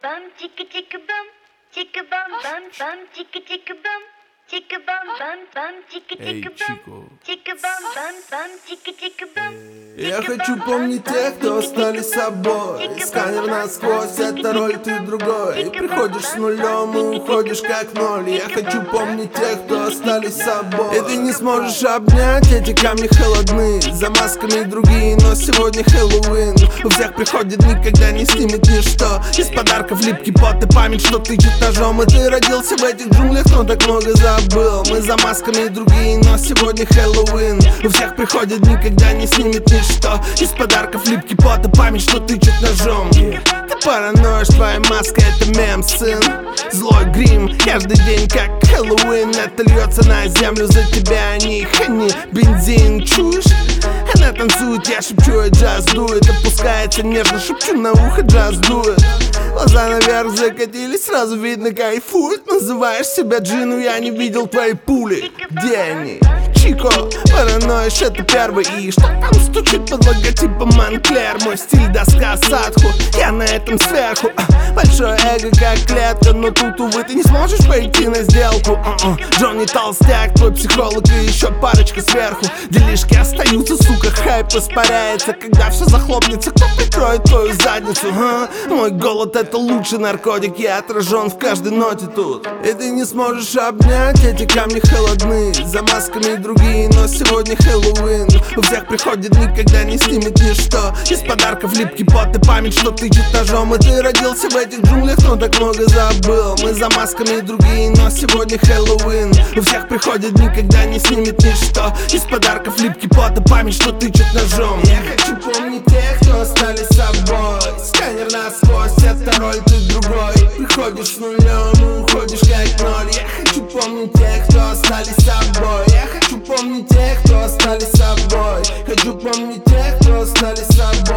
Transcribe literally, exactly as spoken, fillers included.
bum, chicka chicka bum, chicka bum, bum, bum, chicka chicka bum, chicka bum, bum, bum, chicka Эй, chicka bum, Чико. chicka bum, bum, bum, chicka chicka bum. Я хочу помнить тех, кто остались собой. Сканер насквозь, это роль, ты другой. Приходишь с нулем и уходишь как ноль. Я хочу помнить тех, кто остались собой. И ты не сможешь обнять, эти камни холодны. За масками другие, но сегодня Хэллоуин. У всех приходит, никогда не снимет ничто. Из подарков липкий пот и память, что тычет ножом. И ты родился в этих джунглях, но так много забыл. Мы за масками другие, но сегодня Хэллоуин. У всех приходит, никогда не снимет ничто. Из подарков липкий пот и память, что тычет ножом. yeah. Ты параноишь, твоя маска это мем, сын. Злой грим, каждый день как Хэллоуин. Это льется на землю за тебя, а не хани. Бензин, чуешь? Она танцует, я шепчу, и джаз дует. Опускается нежно, шепчу на ухо, джаз дует. Глаза наверх закатились, сразу видно, кайфует. Называешь себя Джину, я не видел твои пули. Где они? Чико, параноишь, это первый. И что там стучит под логотипом Монклер? Мой стиль доска садху, я на этом сверху. Большое эго как клетка, но тут, увы, ты не сможешь пойти на сделку. uh-uh. Джонни Толстяк, твой психолог и еще парочка сверху. Делишки остаются, сука, хайп испаряется. Когда все захлопнется, кто прикроет твою задницу? а? Мой голод это лучший наркотик, я отражен в каждой ноте тут. И ты не сможешь обнять, эти камни холодны. За масками другие, но сегодня Хэллоуин. У всех приходит, никогда не снимет ничто. Из подарков липкий пот и память, что тычет ножом. И ты родился в этих джунглях, но так много забыл. Мы за масками другие, но сегодня Хэллоуин. У всех приходит, никогда не снимет ничто. Из подарков липкий пот и память, что тычет ножом. Я хочу помнить тех, кто остались собой. Сканер насквозь, это роль, ты другой. Приходишь с нулем и уходишь как ноль. Я хочу помнить тех, кто остались собой. Я хочу помнить тех, кто остались собой. Хочу помнить тех, кто остались собой.